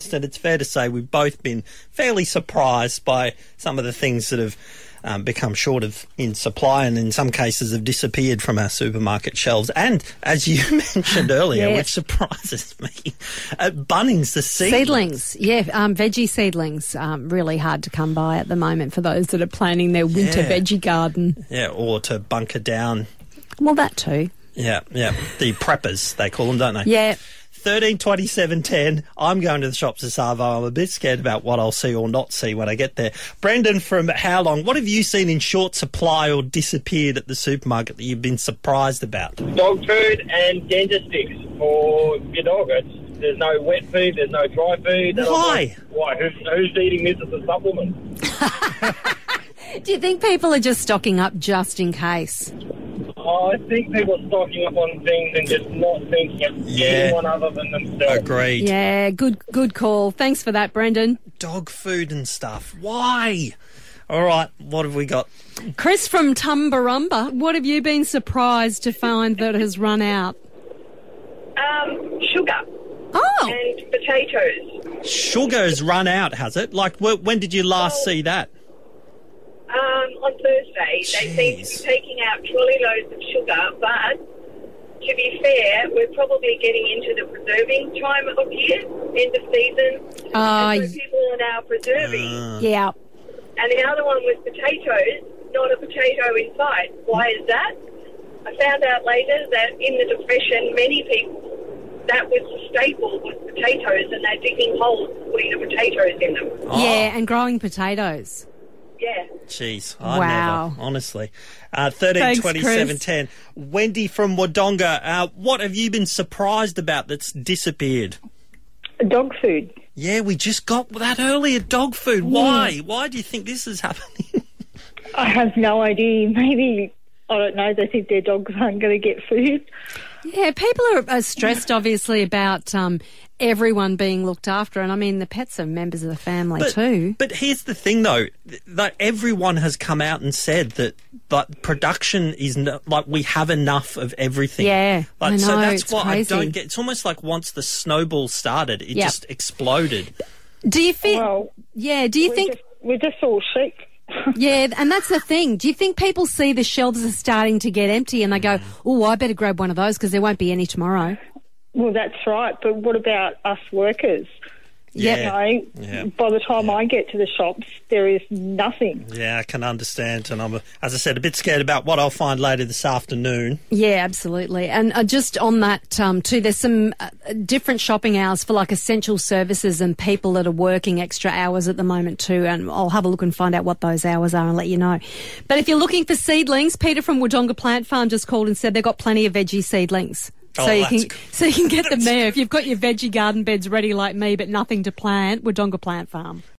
And it's fair to say we've both been fairly surprised by some of the things that have become short of in supply and in some cases have disappeared from our supermarket shelves. And as you mentioned earlier, which surprises me, at Bunnings, the seedlings. Veggie seedlings, really hard to come by at the moment for those that are planning their winter veggie garden. Yeah, or to bunker down. Well, that too. Yeah. The preppers, they call them, don't they? Yeah. 13 27 10. I'm going to the shops this Arvo. I'm a bit scared about what I'll see or not see when I get there. Brendan from How Long, what have you seen in short supply or disappeared at the supermarket that you've been surprised about? Dog food and dentist for your dog. There's no wet food, there's no dry food. Why? Why? Who's eating this as a supplement? Do you think people are just stocking up just in case? I think people are stocking up on things and just not thinking of anyone other than themselves. Agreed. Yeah, good call. Thanks for that, Brendan. Dog food and stuff. Why? All right, what have we got? Chris from Tumbarumba, what have you been surprised to find that has run out? Sugar. Oh. And potatoes. Sugar's run out, has it? Like, when did you last see that? On Thursday, they seem to be taking out trolley loads of sugar, but to be fair, we're probably getting into the preserving time of year, end of season, and so people are now preserving. Yeah. And the other one was potatoes, not a potato in sight. Why is that? I found out later that in the Depression, many people, that was the staple, was potatoes, and they're digging holes, putting the potatoes in them. Yeah, and growing potatoes. Yeah. Jeez, Wow. never, honestly. 13 27 10. Wendy from Wodonga, what have you been surprised about that's disappeared? Dog food. Yeah, we just got that earlier, dog food. Why? Why do you think this is happening? I have no idea. Maybe, I don't know, they think their dogs aren't going to get food. Yeah, people are stressed, obviously, about everyone being looked after. And, I mean, the pets are members of the family too. But here's the thing, though. That everyone has come out and said that production is like we have enough of everything. Yeah, I know, so that's it's what crazy. I don't get. It's almost like once the snowball started, it just exploded. Do you feel... Well, do you think... We're just all sick. Yeah, and that's the thing. Do you think people see the shelves are starting to get empty and they go, oh, I better grab one of those because there won't be any tomorrow? Well, that's right. But what about us workers? Yeah. By the time I get to the shops, there is nothing. Yeah, I can understand. And I'm, as I said, a bit scared about what I'll find later this afternoon. Yeah, absolutely. And just on that too, there's some different shopping hours for like essential services and people that are working extra hours at the moment too. And I'll have a look and find out what those hours are and let you know. But if you're looking for seedlings, Peter from Wodonga Plant Farm just called and said they've got plenty of veggie seedlings. So you can get them there. If you've got your veggie garden beds ready like me but nothing to plant, Wodonga Plant Farm.